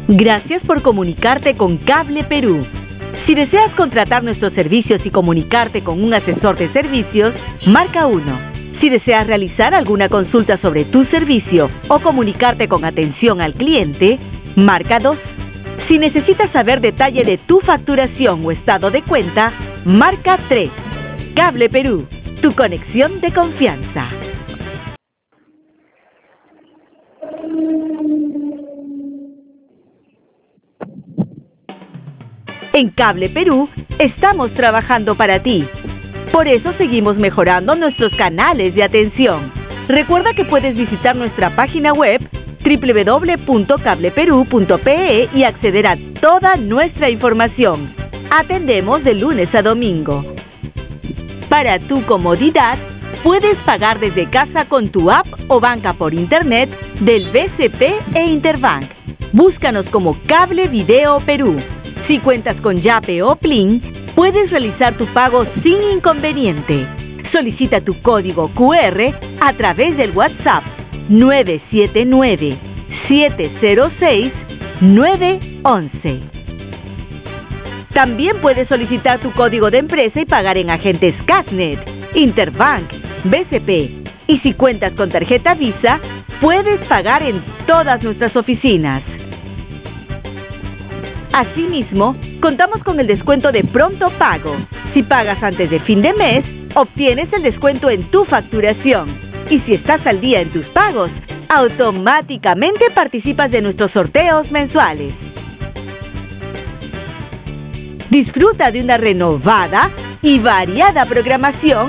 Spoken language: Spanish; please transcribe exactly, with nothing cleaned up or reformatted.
Gracias por comunicarte con Cable Perú. Si deseas contratar nuestros servicios y comunicarte con un asesor de servicios, marca uno. Si deseas realizar alguna consulta sobre tu servicio o comunicarte con atención al cliente, marca dos. Si necesitas saber detalle de tu facturación o estado de cuenta, marca tres. Cable Perú, tu conexión de confianza. En Cable Perú estamos trabajando para ti. Por eso seguimos mejorando nuestros canales de atención. Recuerda que puedes visitar nuestra página web doble u doble u doble u punto cable perú punto pe e y acceder a toda nuestra información. Atendemos de lunes a domingo. Para tu comodidad, puedes pagar desde casa con tu app o banca por internet del B C P e Interbank. Búscanos como Cable Video Perú. Si cuentas con Yape o Plin, puedes realizar tu pago sin inconveniente. Solicita tu código cu erre a través del WhatsApp nueve siete nueve, siete cero seis, nueve once. También puedes solicitar tu código de empresa y pagar en agentes Casnet, Interbank, B C P. Y si cuentas con tarjeta Visa, puedes pagar en todas nuestras oficinas. Asimismo, contamos con el descuento de pronto pago. Si pagas antes de fin de mes, obtienes el descuento en tu facturación. Y si estás al día en tus pagos, automáticamente participas de nuestros sorteos mensuales. Disfruta de una renovada y variada programación